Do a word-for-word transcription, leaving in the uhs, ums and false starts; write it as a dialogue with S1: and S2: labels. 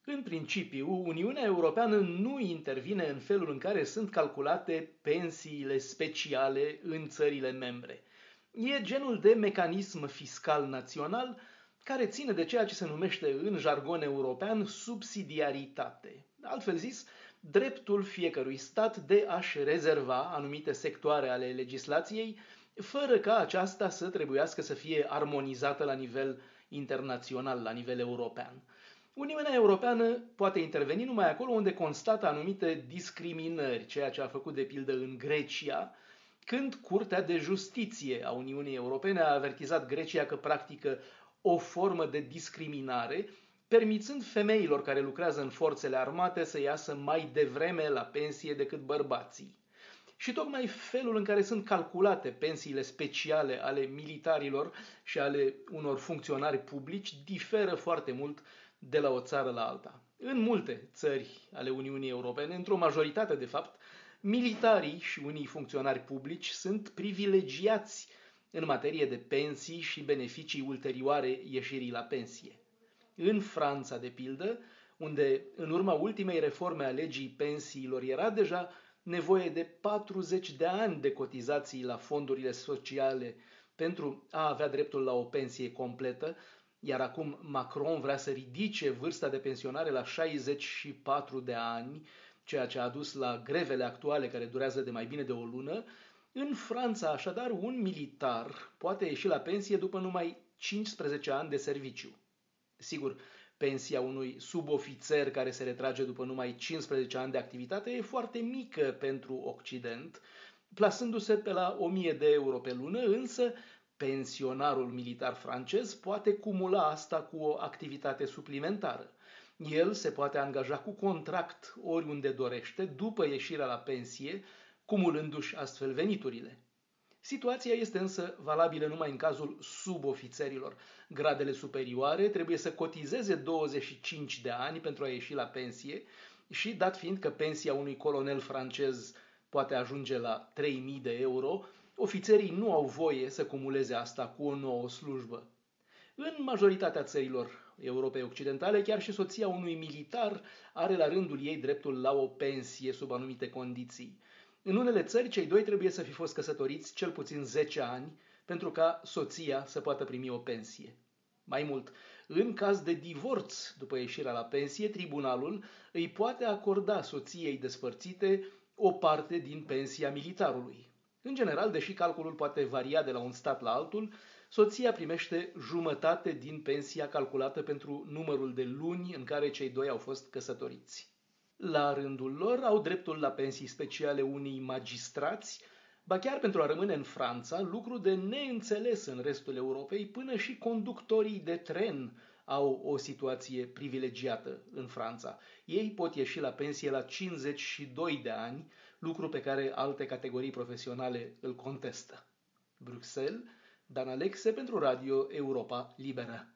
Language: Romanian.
S1: În principiu, Uniunea Europeană nu intervine în felul în care sunt calculate pensiile speciale în țările membre. E genul de mecanism fiscal național care ține de ceea ce se numește în jargon european subsidiaritate. Altfel zis, dreptul fiecărui stat de a-și rezerva anumite sectoare ale legislației, fără ca aceasta să trebuiască să fie armonizată la nivel internațional, la nivel european. Uniunea Europeană poate interveni numai acolo unde constată anumite discriminări, ceea ce a făcut de pildă în Grecia, când Curtea de Justiție a Uniunii Europene a avertizat Grecia că practică o formă de discriminare, permițând femeilor care lucrează în forțele armate să iasă mai devreme la pensie decât bărbații. Și tocmai felul în care sunt calculate pensiile speciale ale militarilor și ale unor funcționari publici diferă foarte mult de la o țară la alta. În multe țări ale Uniunii Europene, într-o majoritate de fapt, militarii și unii funcționari publici sunt privilegiați în materie de pensii și beneficii ulterioare ieșirii la pensie. În Franța, de pildă, unde în urma ultimei reforme a legii pensiilor era deja nevoie de patruzeci de ani de cotizații la fondurile sociale pentru a avea dreptul la o pensie completă, iar acum Macron vrea să ridice vârsta de pensionare la șaizeci și patru de ani, ceea ce a dus la grevele actuale care durează de mai bine de o lună. În Franța, așadar, un militar poate ieși la pensie după numai cincisprezece ani de serviciu. Sigur, pensia unui subofițer care se retrage după numai cincisprezece ani de activitate e foarte mică pentru Occident, plasându-se pe la o mie de euro pe lună, însă pensionarul militar francez poate cumula asta cu o activitate suplimentară. El se poate angaja cu contract oriunde dorește după ieșirea la pensie, cumulându-și astfel veniturile. Situația este însă valabilă numai în cazul subofițerilor. Gradele superioare trebuie să cotizeze douăzeci și cinci de ani pentru a ieși la pensie și, dat fiind că pensia unui colonel francez poate ajunge la trei mii de euro, ofițerii nu au voie să cumuleze asta cu o nouă slujbă. În majoritatea țărilor Europei Occidentale, chiar și soția unui militar are la rândul ei dreptul la o pensie sub anumite condiții. În unele țări, cei doi trebuie să fi fost căsătoriți cel puțin zece ani pentru ca soția să poată primi o pensie. Mai mult, în caz de divorț după ieșirea la pensie, tribunalul îi poate acorda soției despărțite o parte din pensia militarului. În general, deși calculul poate varia de la un stat la altul, soția primește jumătate din pensia calculată pentru numărul de luni în care cei doi au fost căsătoriți. La rândul lor au dreptul la pensii speciale unii magistrați, ba chiar pentru a rămâne în Franța, lucru de neînțeles în restul Europei, până și conductorii de tren au o situație privilegiată în Franța. Ei pot ieși la pensie la cincizeci și doi de ani, lucru pe care alte categorii profesionale îl contestă. Bruxelles, Dan Alexe pentru Radio Europa Liberă.